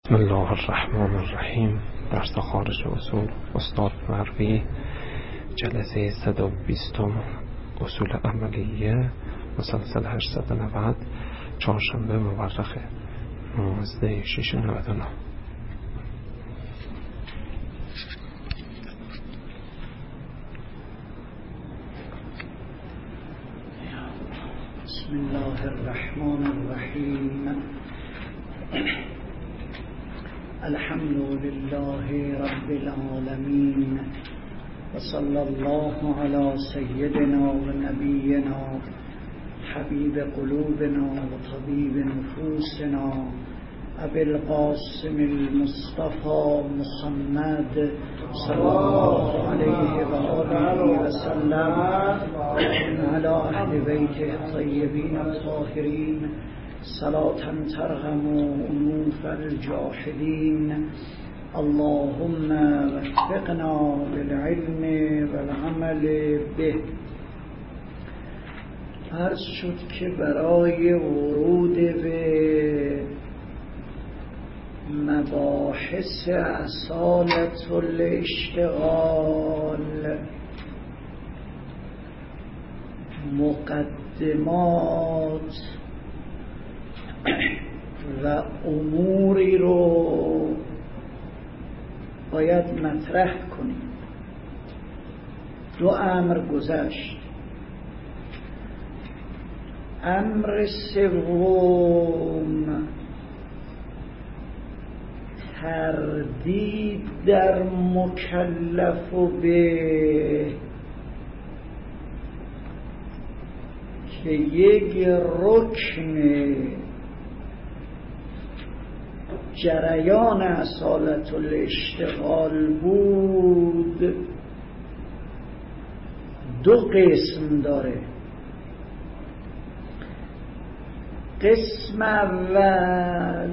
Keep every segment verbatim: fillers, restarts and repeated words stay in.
بسم الله الرحمن الرحیم. درس خارج اصول استاد مروی، جلسه صد و بیستم، اصول عملیه، مسلسل هشتصد و نود، چهارشنبه مورخ نوزده شش نود و نه. بسم الله الرحمن الرحیم. الحمد لله رب العالمین و صلی الله علی سیدنا و نبینا حبیب قلوبنا و طبیب نفوسنا ابی القاسم المصطفى محمد صلی الله علیه و آله و سلم علی اهل بیته الطیبین الطاهرین صلاة ترغم انوف الجاحدین. اللهم وفقنا بالعلم والعمل به. عرض شد که برای ورود به مباحث اصالة الاشتغال مقدمات و اموری رو باید مطرح کنیم. دو امر گذشت. امر سوم تردید در مکلف به که یک رکن جریان اصالة الاشتغال بود دو قسم داره. قسم اول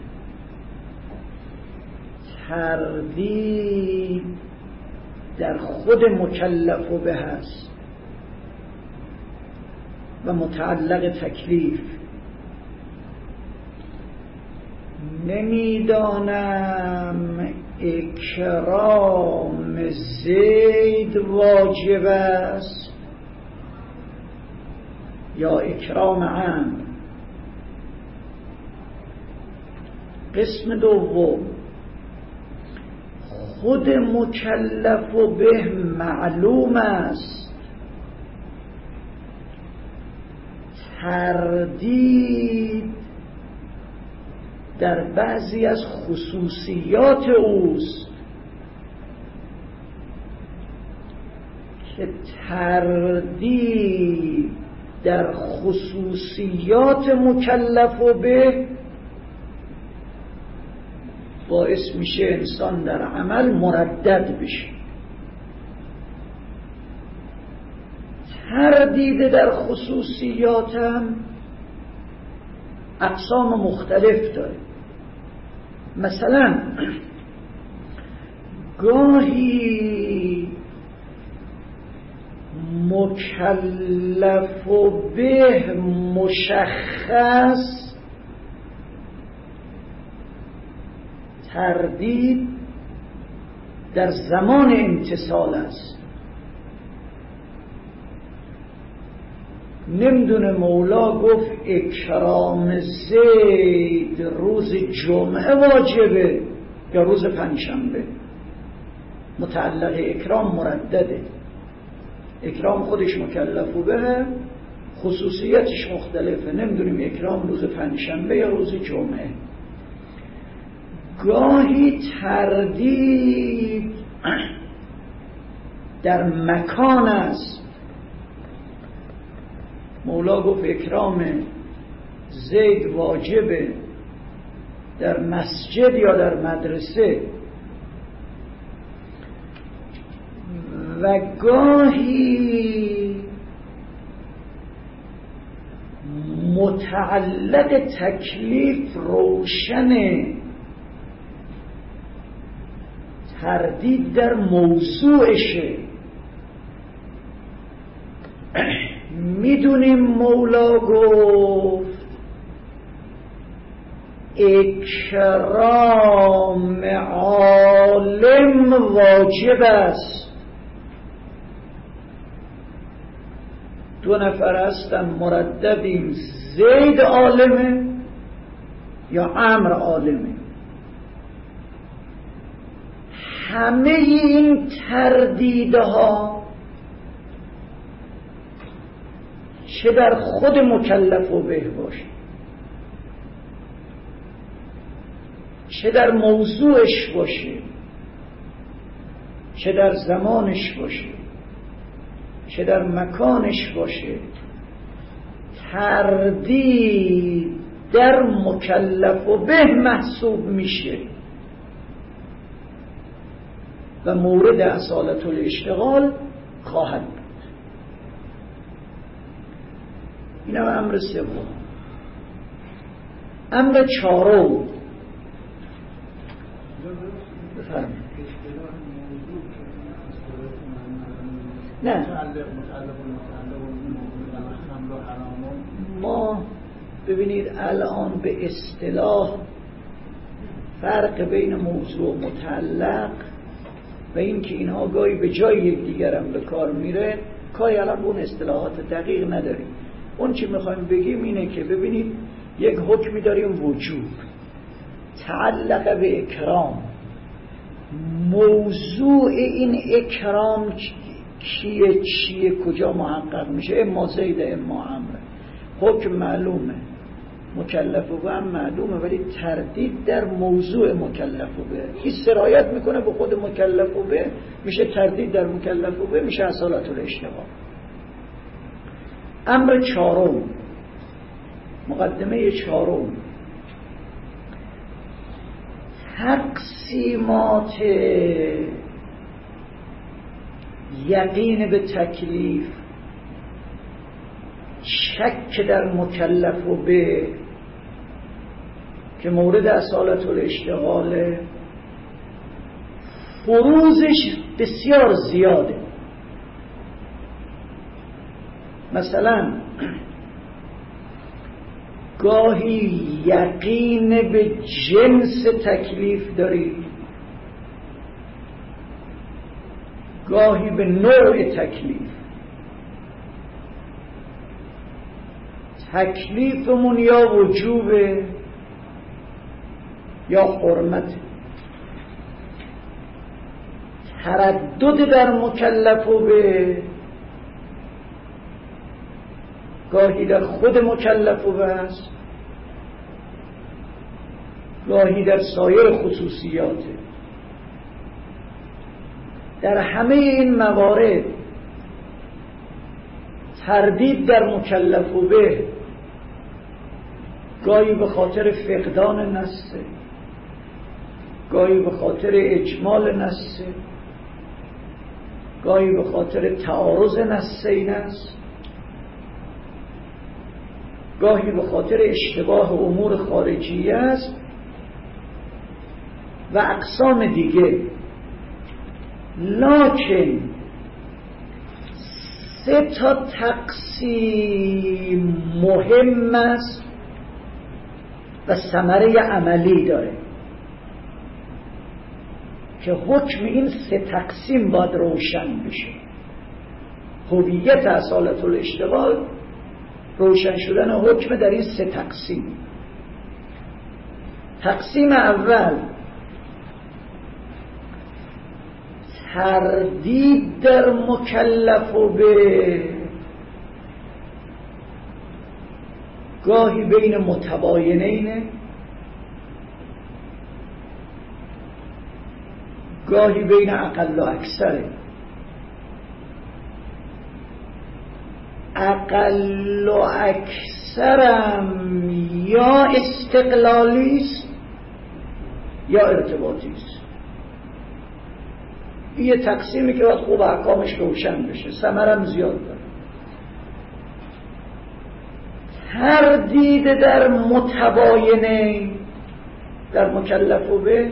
تردید در خود مکلف به هست و متعلق تکلیف. نمیدانم اکرام زید واجب است یا اکرام عمرو. قسم دوم خود مکلف به معلوم است، تردید در بعضی از خصوصیات اوست که تردید در خصوصیات مکلف به باعث میشه انسان در عمل مردد بشه. تردید در خصوصیاتم اقسام مختلف داره. مثلا گاهی مکلف به مشخص تردید در زمان امتصال است. نمیدونه مولا گفت اکرام زید روز جمعه واجبه یا روز پنجشنبه. متعلق اکرام مردده. اکرام خودش مکلف به، خصوصیتش مختلفه. نمیدونیم اکرام روز پنجشنبه یا روز جمعه. گاهی تردید در مکان است. مولا گفت اکرام زید واجبه در مسجد یا در مدرسه. و گاهی متعلق تکلیف روشنه، تردید در موضوعشه. میدونیم مولا گفت اکرام عالم واجب است. دو نفر هستن مرددیم، زید عالمه یا عمرو عالمه. همه این تردیدها چه در خود مکلف و به باشه، چه در موضوعش باشه، چه در زمانش باشه، چه در مکانش باشه، تردید در مکلف و به محسوب میشه و مورد اصالت الاشتغال خواهد بود. این هم امر سوم. امر چهارم، بفرمایید. نه، ما ببینید الان به اصطلاح فرق بین موضوع و متعلق و این که اینها گاهی به جای یکدیگر هم به کار میره، کاری الان اون اصطلاحات دقیق نداریم. اون چی میخوایم بگیم اینه که ببینید یک حکمی داریم وجوب، تعلق به اکرام. موضوع این اکرام کیه، چیه، کجا محقق میشه؟ اما زید اما عمرو. حکم معلومه، مکلف و هم معلومه، ولی تردید در موضوع مکلف و به این سرایت میکنه به خود مکلف و به، میشه تردید در مکلف و به، میشه اصالت الاشتغال. امر چهارم، مقدمه چهارم، تقسیمات یقین به تکلیف، شک در مکلف و به که مورد اصالت الاشتغاله، فروزش بسیار زیاده. مثلا گاهی یقین به جنس تکلیف داری، گاهی به نوع تکلیف. تکلیفمون یا وجوبه یا حرمت. تردد در مکلف و به، گاهی در خود مکلف و به است، گاهی در سایر خصوصیاته. در همه این موارد تردید در مکلف و به گاهی به خاطر فقدان نصه، گاهی به خاطر اجمال نصه، گاهی به خاطر تعارض نصه این است، گاهی به خاطر اشتباه امور خارجی است و اقسام دیگه. لکن سه تا تقسیم مهم است و ثمره عملی داره که حکم این سه تقسیم باید روشن بشه. هویت اصالت الاشتغال روشن شدن حکم در این سه تقسیم. تقسیم اول، تردید در مکلف و به، گاهی بین متباینینه، گاهی بین اقل و اکثره. اقل و اکثرم یا استقلالی است یا ارتباطی است. این یه تقسیمی که باید خوب احکامش روشن بشه، ثمرم زیاد داره. تردید در متباینه در مکلف و به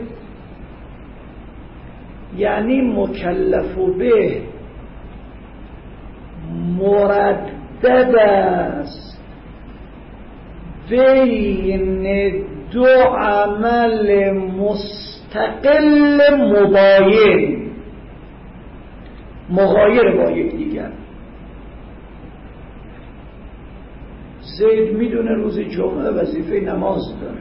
یعنی مکلف و به مردد است بین دو عمل مستقل مباین، مغایر با یکدیگر. زید میدونه روز جمعه وظیفه نماز داره،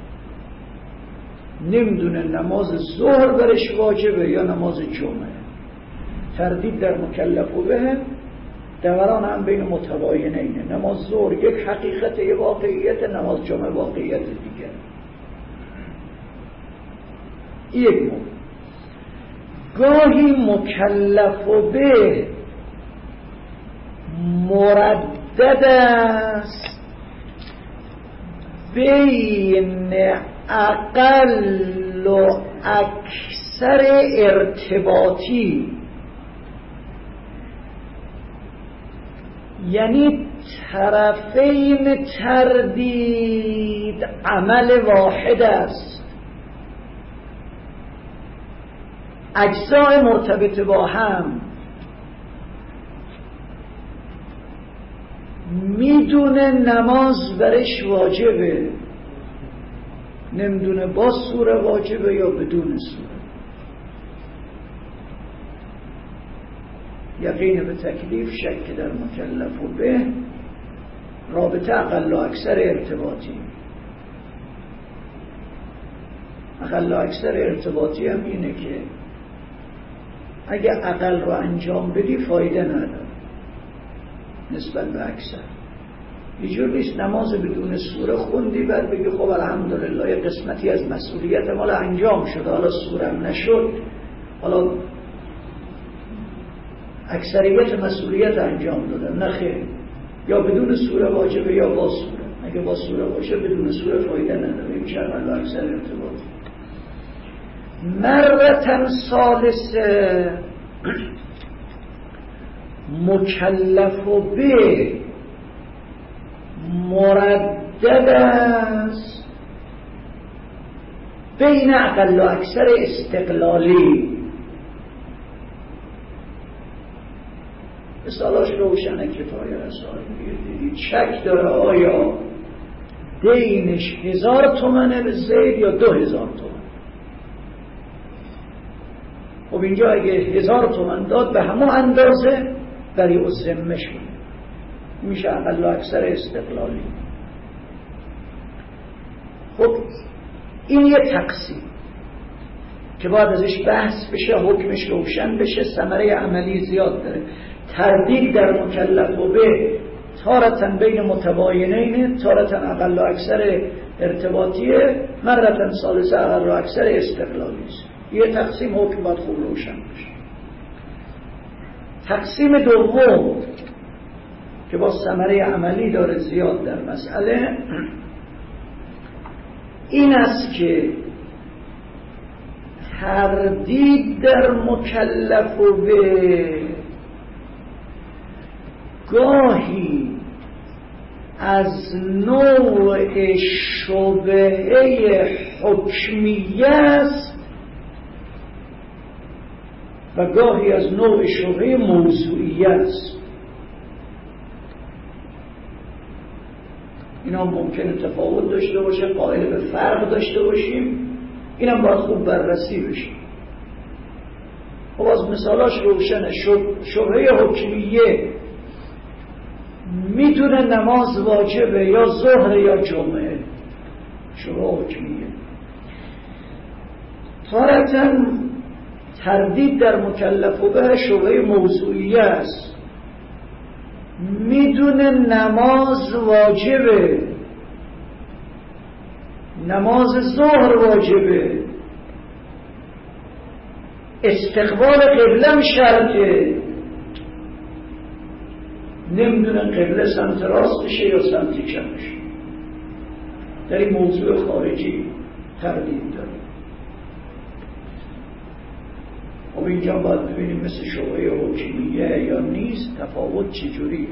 نمیدونه نماز ظهر برش واجبه یا نماز جمعه. تردید در مکلف و به دوران هم بین متباینه اینه. نماز ظهر یک حقیقت، یک واقعیت، نماز جمعه واقعیت دیگر. یک مورد. گاهی مکلف و به مردد است بین اقل و اکثر ارتباطی، یعنی طرفین تردید عمل واحد است. اجزای مرتبط با هم میدونه نماز برش واجبه، نمیدونه با سوره واجبه یا بدون سوره. یقین به تکلیف، شک در مکلف و به، رابطه اقل و اکثر ارتباطی. اقل و اکثر ارتباطی هم اینه که اگه اقل رو انجام بدی فایده نداره نسبت به اکثر. یه جور نیست نماز بدون سوره خوندی بعد بگی خب الحمدلله یه قسمتی از مسئولیت مال انجام شد، حالا سوره هم نشد، حالا اکثریت مسئولیت انجام دادن. نه خیر، یا بدون سوره واجبه یا با سوره. اگه با سوره باشه بدون سوره فایده نداره، میشه اقل و اکثر ارتباط. مرتن ثالثه مکلف و به مردد است بین اقل و اکثر استقلالی. مثالاش روشنه کفایه رسال میگه. شک داره آیا دینش هزار تومنه به زید یا دو هزار تومن. خب اینجا اگه هزار تومن داد به همون اندازه بری و ذمه شد، میشه اقل و اکثر استقلالی. خب این یه تقسیم که باید ازش بحث بشه، حکمش روشن بشه، ثمره عملی زیاد داره. تردید در مکلف و به تارتن بین متباینین، تارتن اقل و اکثر ارتباطیه، مرتن ثالثه اقل و اکثر استقلالی است. یه تقسیم حکم باید خوب روشن بشه. تقسیم دوم که با ثمره عملی داره زیاد در مسئله این است که تردید در مکلف و به گاهی از نوع شبهه حکمیه است و گاهی از نوع شبهه موضوعیه است. اینا ممکنه تفاوت داشته باشه، قائل به فرق داشته باشیم، اینم باید خوب بررسی بشه. خب از مثالاش روشنه. شبهه حکمیه میدونه نماز واجبه یا ظهر یا جمعه، شبهه حکمیه. تارتاً تردید در مکلف و به شبهه موضوعیه است، میدونه نماز واجبه، نماز ظهر واجبه، استقبال قبله شرطه، نمیدونه قبله سمت راستشه یا سمت چپشه. در این موضوع خارجی تردید داره. خب اینجا باید ببینیم مثل شبهه حکمیه یا نیست، تفاوت چجوری.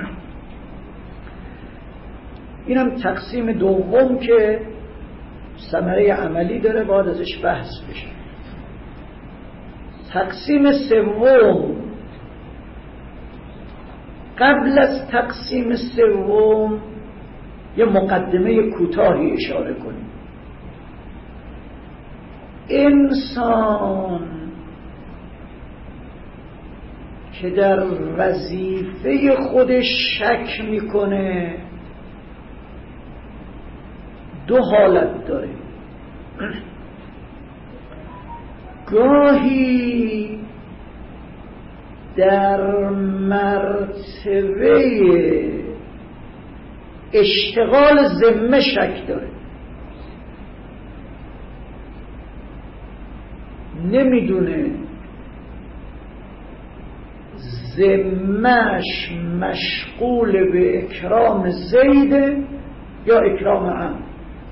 اینم تقسیم دوم که ثمره عملی داره، باید ازش بحث بشه. تقسیم سوم، قبل از تقسیم سوم یه مقدمه کوتاهی اشاره کنیم. انسان که در وظیفه خودش شک میکنه دو حالت داره. گاهی در مرتبه اشتغال ذمه شک داره، نمیدونه ذمه‌اش مشغول به اکرام زیده یا اکرام عمرو،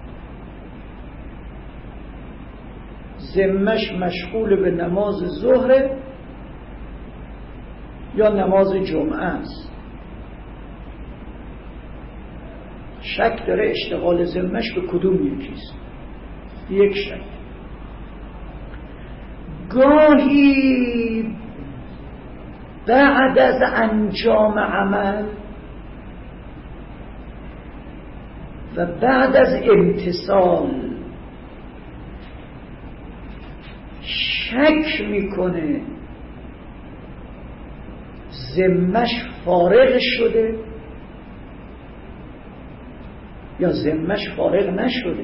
ذمه‌اش مشغول به نماز ظهر یا نماز جمعه است. شک داره اشتغال ذمه‌اش به کدوم یکیست. یک شک. گاهی بعد از انجام عمل و بعد از امتثال شک میکنه ذمه‌اش فارغ شده یا ذمه‌اش فارغ نشده.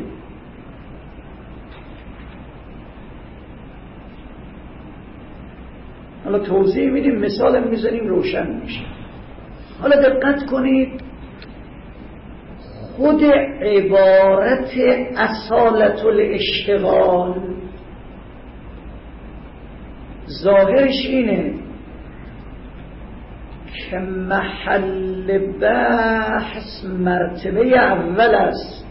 حالا توضیح میدیم، مثال میزنیم روشن میشه. حالا دقت کنید، خود عبارت اصالت الاشتغال ظاهرش اینه که محل بحث مرتبه اول است.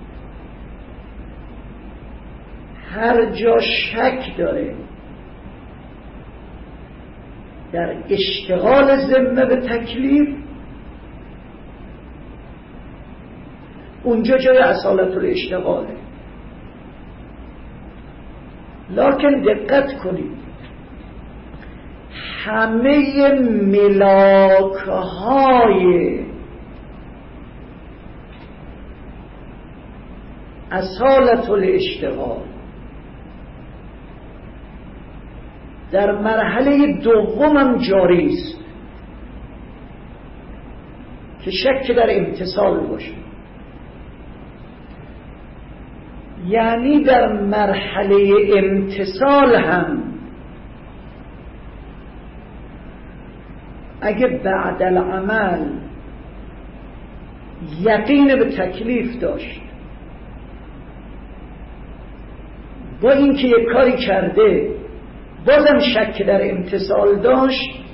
هر جا شک داره در اشتغال ذمه به تکلیف، اونجا جای اصالت الاشتغاله. لکن دقت کنید، همه ملاکهای اصالت الاشتغال در مرحله دومم جاری است که شک در امتثال باشه. یعنی در مرحله امتثال هم اگه بعد العمل یقین به تکلیف داشت، با اینکه یک کاری کرده بازم شک در امتثال داشت،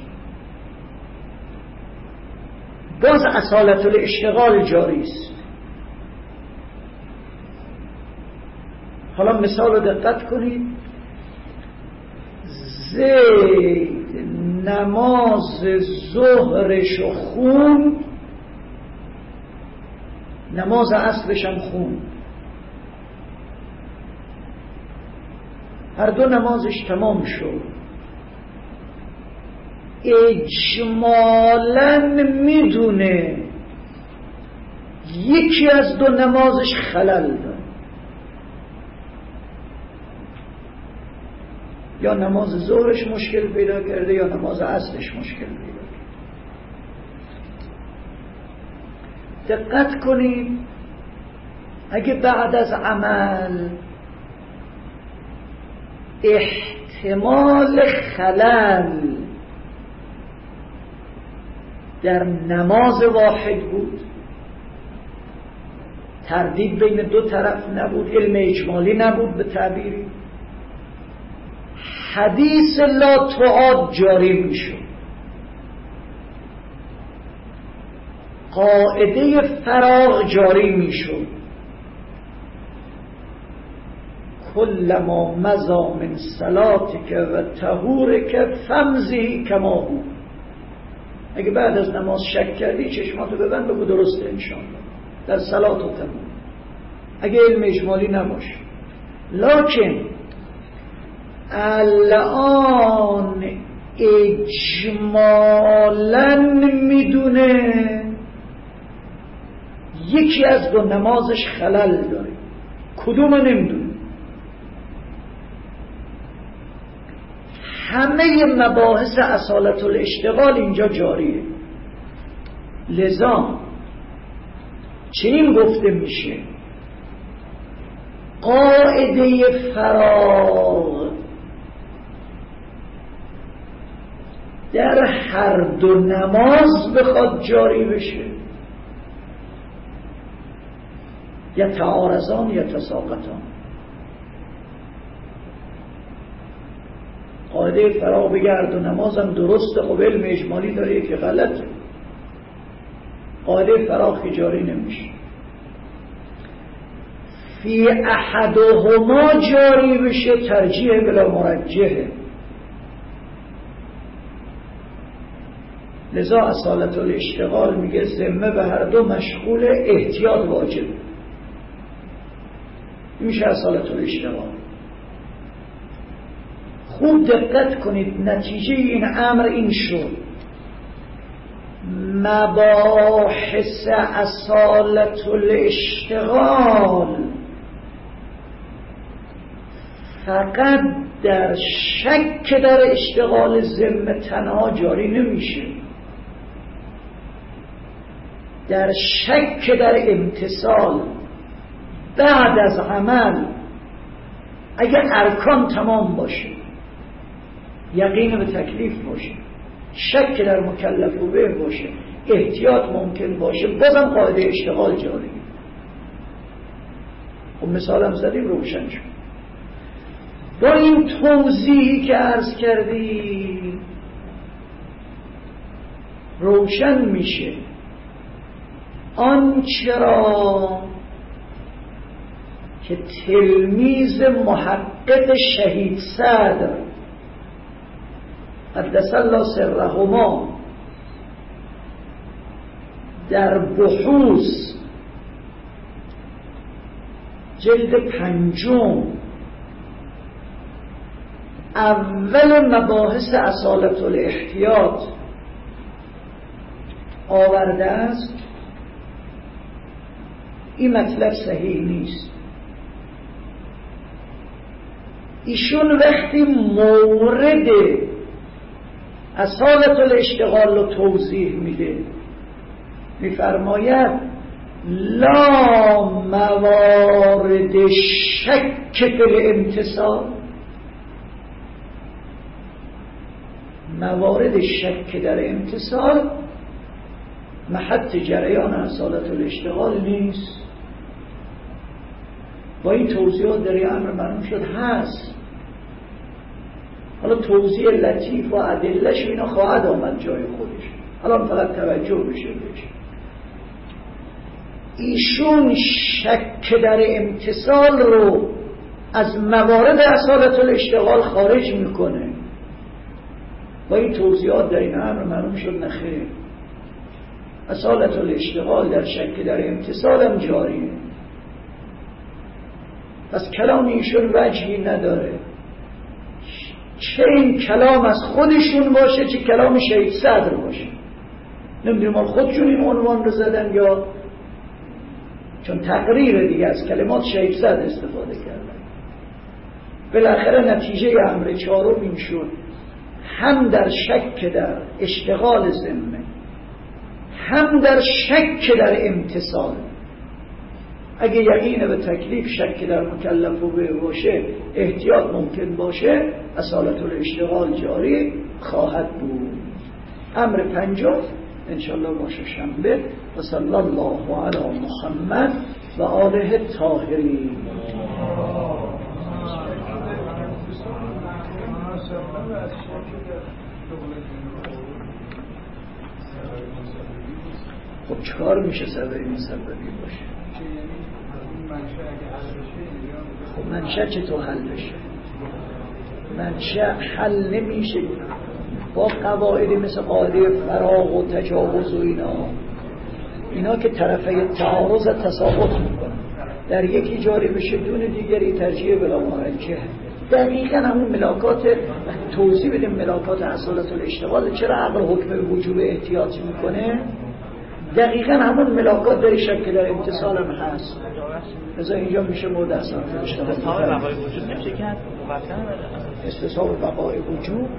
باز اصالت الاشتغال جاری است. حالا مثال رو دقت کنید. زید نماز ظهرش و خون، نماز عصرش هم خون، هر دو نمازش تمام شد. اجمالاً میدونه یکی از دو نمازش خلل داره، یا نماز ظهرش مشکل پیدا کرده یا نماز عصرش مشکل پیدا کرده. دقت کنید، اگه بعد از عمل احتمال خلل در نماز واحد بود، تردید بین دو طرف نبود، علم اجمالی نبود به تعبیری، حدیث لا تعاد جاری میشد. قاعده فراغ جاری میشد. کلما مضا من صلاتک و طهورک فامضی کما هو. اگه بعد از نماز شک کردی چشماتو ببند بگو درسته انشاءالله در صلات و طهور، اگه علم اجمالی نباشه. لکن الان اجمالاً میدونه یکی از دو نمازش خلل داره، کدوم نمیدونه. همه مباحث اصالت الاشتغال اینجا جاریه. لذا چنین گفته میشه قاعده فراغ در هر دو نماز بخواد جاری بشه، یا تعارضان یا تساقطان. قاعده فراغ بگه هر دو نماز هم درسته، خب علم اجمالی داره که غلطه. قاعده فراغ که جاری نمیشه، فی احدهما جاری بشه ترجیح بلا مرجحه. لذا اصالت الاشتغال میگه ذمه به هر دو مشغول، احتیاط واجب. میشه اصالت الاشتغال. خوب دقت کنید، نتیجه این امر این شد مباحث اصالت الاشتغال فقط در شک در اشتغال ذمه تنها جاری نمیشه، در شک در امتصال بعد از عمل اگر ارکان تمام باشه، یقین به تکلیف باشه، شک در مکلف و به باشه، احتیاط ممکن باشه، بازم قاعده اشتغال جاری. خب مثالم زدیم روشن شد. با این توضیحی که عرض کردی روشن میشه آنچه را که تلمیذ محقق شهید صدر قدس الله سرهما در بحوث جلد پنجم اول مباحث اصالت الاحتیاط آورده است، این مطلب صحیح نیست. ایشون وقتی مورد اصالت الاشتغال رو توضیح میده میفرماید لا موارد شک فی الامتصال، موارد شک در امتصال محط جریان اصالت الاشتغال نیست. با این توضیحات در این امر معلوم شد هست. حالا توضیح لطیف و ادله‌اش اینا خواهد آمد جای خودش، حالا فقط توجه بشه بشه. ایشون شک در امتصال رو از موارد اصالت الاشتغال خارج میکنه. با این توضیحات در این امر معلوم شد نخیر، اصالت الاشتغال در شک در امتصال هم جاریه. پس کلام ایشون وجهی نداره، چه این کلام از خودشون باشه چه کلام شهید صدر باشه. نمیدونم ما خودشون این عنوان رو زدن یا چون تقریر دیگه از کلمات شهید صدر استفاده کردن. بالاخره نتیجه امر چهارم این شد هم در شک در اشتغال ذمه هم در شک در امتصال، اگه یقین به تکلیف شک در مکلف و به باشه، احتیاط ممکن باشه، اصالت الاشتغال جاری خواهد بود. امر پنجم انشاءالله باشه شنبه. و صلی الله علی محمد و آله الطاهرین. خب چکار میشه سببی مسببی باشه؟ خب منشأ چطور حل بشه؟ منشأ حل نمیشه با قواعدی مثل قاعده فراغ و تجاوز و اینا. اینا که طرفه تعارض تساقط میکنن، در یکی جاری بشه دون دیگری ترجیح بلا مرجح. دقیقا همون ملاکات توضیح بدیم ملاکات اصالت الاشتغال چرا عقل حکم به وجوب احتیاط میکنه. دقیقا همون ملاکات در شک که در امتصال هم هست. لذا اینجا میشه مورد اصلا استصحاب بقای وجود نمیشه کرد استصحاب بقای وجود